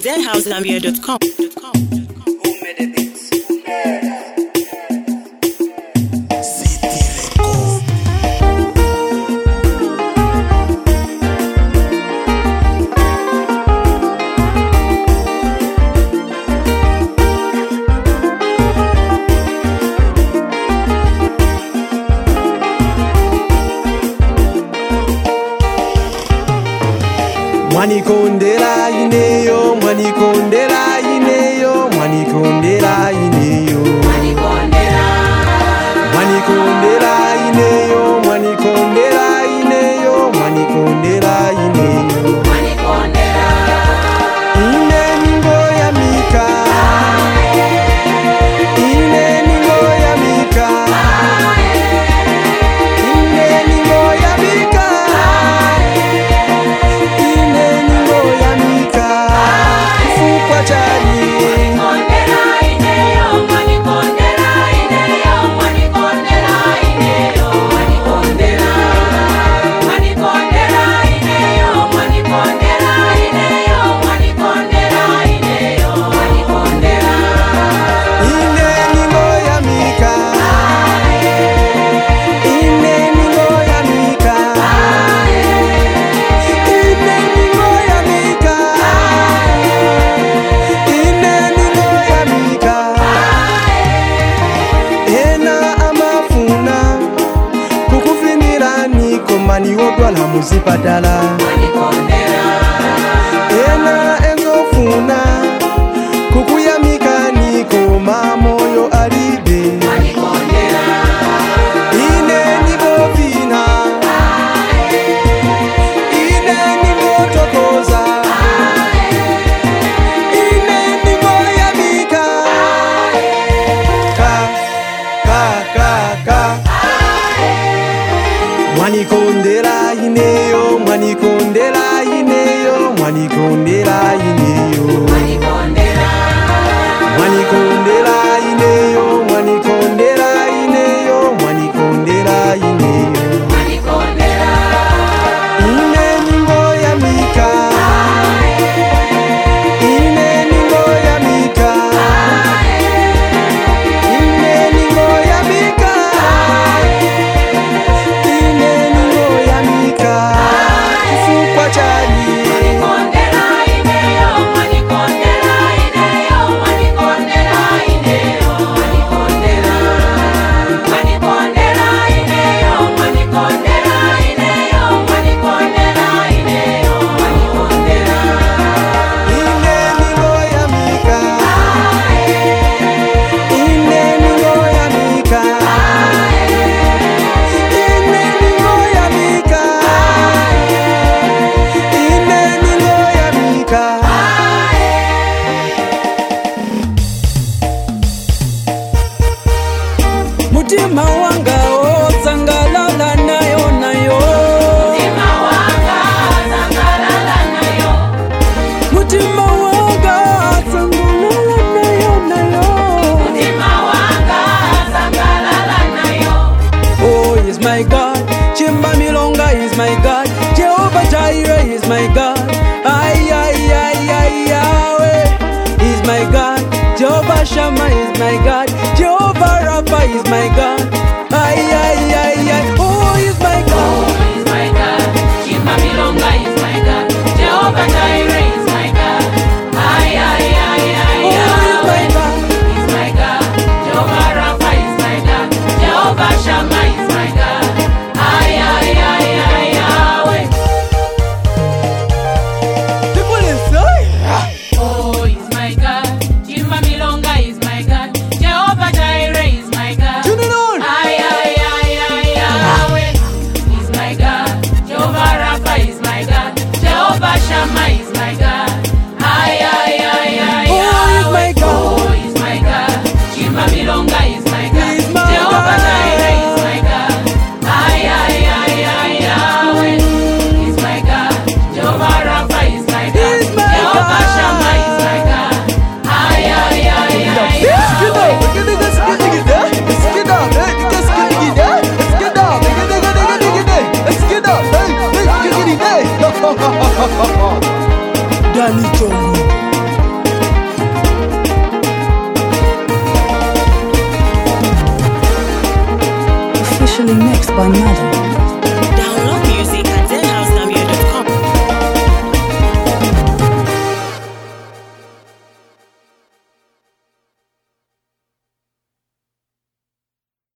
zhousegambia.com. Mwanikondera ineyo, mwanikondera ineyo, mwanikondera ineyo, mwanikondera ineyo, mwanikondera ineyo, mwanikondera ineyo, ine ningo ya mika, ine ningo ya mika, ine ningo ya mika. Niwogwala muzipatala ena enzofuna kukuyamika niko mamoyo alibe ine nibovina ine nibotokoza ine niboyamika ka mwanikondera ineyo, mwanikondera ineyo, mwanikondera ineyo, mwanikondera ineyo, mwanikondera ineyo, mwanikondera ineyo, ine ningo ya mika, ine ningo ya mika, ine ningo ya mika. Mutima wanga ozangalala nayo nayo, mutima wanga zangalala nayo, mutima wanga zangalala nayo nayo, mutima wanga zangalala nayo. Oh, is my God, Chimba Milonga is my God, Jehovah Jireh is my God, ay ay ay ay Yahweh is my God, Jehovah Shammah is my God, Jehovah Rapha is my God.